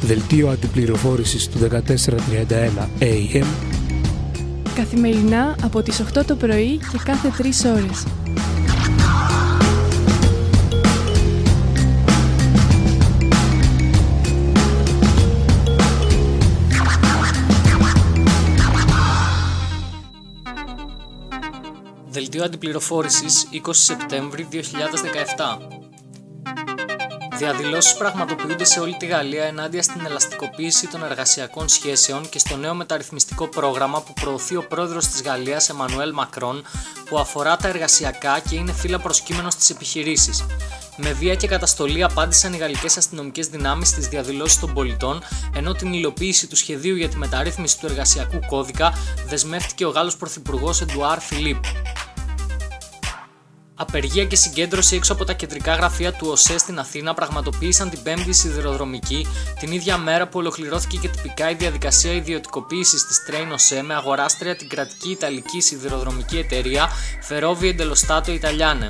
Δελτίο αντιπληροφόρησης του 1431 AM. Καθημερινά από τις 8 το πρωί και κάθε 3 ώρες. Δελτίο αντιπληροφόρησης 20 Σεπτέμβρη 2017. Διαδηλώσεις πραγματοποιούνται σε όλη τη Γαλλία ενάντια στην ελαστικοποίηση των εργασιακών σχέσεων και στο νέο μεταρρυθμιστικό πρόγραμμα που προωθεί ο πρόεδρος της Γαλλίας, Εμμανουέλ Μακρόν, που αφορά τα εργασιακά και είναι φύλλα προσκύμενο στις επιχειρήσεις. Με βία και καταστολή απάντησαν οι γαλλικές αστυνομικές δυνάμεις στις διαδηλώσεις των πολιτών, ενώ την υλοποίηση του σχεδίου για τη μεταρρύθμιση του εργασιακού κώδικα δεσμεύτηκε ο Γάλλος πρωθυπουργός Εντουάρ Φιλίπ. Απεργία και συγκέντρωση έξω από τα κεντρικά γραφεία του ΟΣΕ στην Αθήνα πραγματοποίησαν την 5η σιδηροδρομική, την ίδια μέρα που ολοκληρώθηκε και τυπικά η διαδικασία ιδιωτικοποίησης της Train OSE με αγοράστρια την κρατική Ιταλική σιδηροδρομική εταιρεία Ferrovie dello Stato Italiane.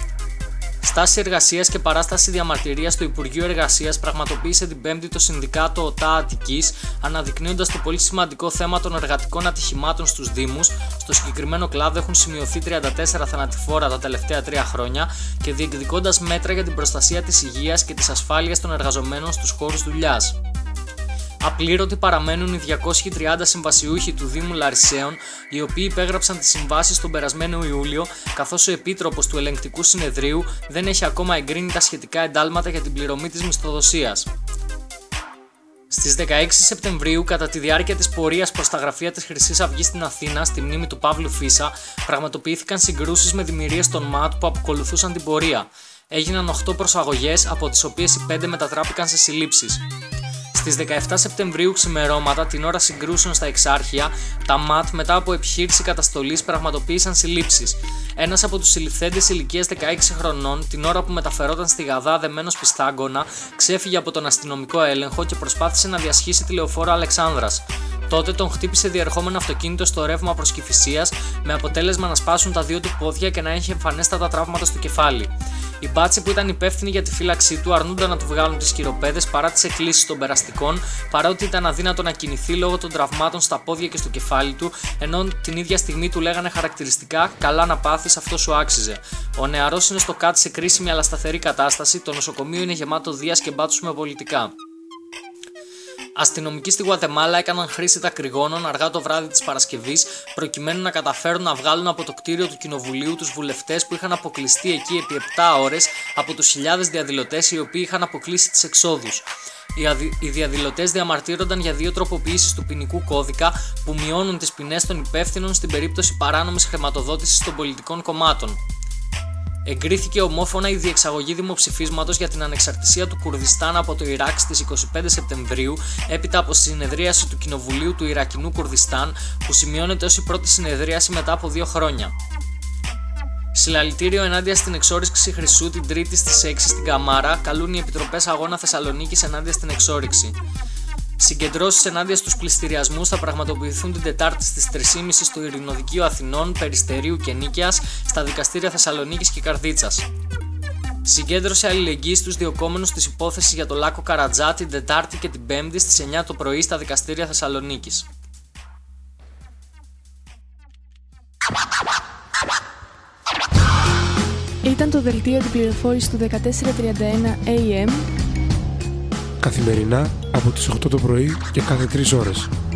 Στάση εργασίας και παράσταση διαμαρτυρίας στο Υπουργείο Εργασίας πραγματοποίησε την Πέμπτη το Συνδικάτο ΟΤΑ Αττικής, αναδεικνύοντας το πολύ σημαντικό θέμα των εργατικών ατυχημάτων στους Δήμους. Στο συγκεκριμένο κλάδο έχουν σημειωθεί 34 θανατηφόρα τα τελευταία 3 χρόνια και διεκδικώντας μέτρα για την προστασία της υγείας και της ασφάλειας των εργαζομένων στους χώρους δουλειάς. Απλήρωτοι παραμένουν οι 230 συμβασιούχοι του Δήμου Λαρισαίων, οι οποίοι υπέγραψαν τις συμβάσεις τον περασμένο Ιούλιο, καθώς ο Επίτροπος του Ελεγκτικού Συνεδρίου δεν έχει ακόμα εγκρίνει τα σχετικά εντάλματα για την πληρωμή της μισθοδοσίας. Στις 16 Σεπτεμβρίου, κατά τη διάρκεια της πορείας προς τα γραφεία της Χρυσής Αυγής στην Αθήνα, στη μνήμη του Παύλου Φίσα, πραγματοποιήθηκαν συγκρούσεις με δημιουργίες των ΜΑΤ που ακολουθούσαν την πορεία. Έγιναν 8 προσαγωγές, από τις οποίες οι 5 μετατράπηκαν σε συλλήψεις. Στις 17 Σεπτεμβρίου ξημερώματα, την ώρα συγκρούσεων στα Εξάρχεια, τα ΜΑΤ μετά από επιχείρηση καταστολής πραγματοποίησαν συλλήψεις. Ένας από τους συλληφθέντες ηλικίας 16 χρονών, την ώρα που μεταφερόταν στη Γαδά δεμένος πιστάγκωνα, ξέφυγε από τον αστυνομικό έλεγχο και προσπάθησε να διασχίσει τη λεωφόρο Αλεξάνδρας. Τότε τον χτύπησε διερχόμενο αυτοκίνητο στο ρεύμα προς Κηφισίας, με αποτέλεσμα να σπάσουν τα 2 του πόδια και να έχει εμφανέστατα τραύματα στο κεφάλι. Οι μπάτσοι που ήταν υπεύθυνοι για τη φύλαξή του αρνούνταν να του βγάλουν τις χειροπέδες παρά τις εκκλήσεις των περαστικών, παρότι ήταν αδύνατο να κινηθεί λόγω των τραυμάτων στα πόδια και στο κεφάλι του, ενώ την ίδια στιγμή του λέγανε χαρακτηριστικά «καλά να πάθεις, αυτό σου άξιζε». Ο νεαρός είναι στο ΚΑΤ σε κρίσιμη αλλά σταθερή κατάσταση, το νοσοκομείο είναι γεμάτο δίας και μπάτσους με πολιτικά. Αστυνομικοί στη Γουατεμάλα έκαναν χρήση δακρυγόνων αργά το βράδυ της Παρασκευής, προκειμένου να καταφέρουν να βγάλουν από το κτίριο του Κοινοβουλίου τους βουλευτές που είχαν αποκλειστεί εκεί επί 7 ώρες από τους χιλιάδες διαδηλωτές οι οποίοι είχαν αποκλείσει τις εξόδους. Οι διαδηλωτές διαμαρτύρονταν για 2 τροποποιήσεις του ποινικού κώδικα που μειώνουν τις ποινές των υπεύθυνων στην περίπτωση παράνομης χρηματοδότησης των πολιτικών κομμάτων. Εγκρίθηκε ομόφωνα η διεξαγωγή δημοψηφίσματος για την ανεξαρτησία του Κουρδιστάν από το Ιράκ στις 25 Σεπτεμβρίου, έπειτα από συνεδρίαση του Κοινοβουλίου του Ιρακινού Κουρδιστάν, που σημειώνεται ως η πρώτη συνεδρίαση μετά από 2 χρόνια. Συλλαλητήριο ενάντια στην εξόρυξη χρυσού την Τρίτη στις 6 στην Καμάρα, καλούν οι Επιτροπές Αγώνα Θεσσαλονίκης ενάντια στην εξόρυξη. Συγκεντρώσεις ενάντια στους πληστηριασμούς θα πραγματοποιηθούν την Τετάρτη στις 3.30 στο Ειρηνοδικείο Αθηνών, Περιστερίου και Νίκαιας, στα δικαστήρια Θεσσαλονίκης και Καρδίτσας. Συγκέντρωση αλληλεγγύης στους διοκόμενους της υπόθεσης για το Λάκκο Καρατζά την Τετάρτη και την Πέμπτη στις 9 το πρωί στα δικαστήρια Θεσσαλονίκης. Ήταν το δελτίο αντιπληροφόρησης του 1431 AM. Καθημερινά από τις 8 το πρωί και κάθε 3 ώρες.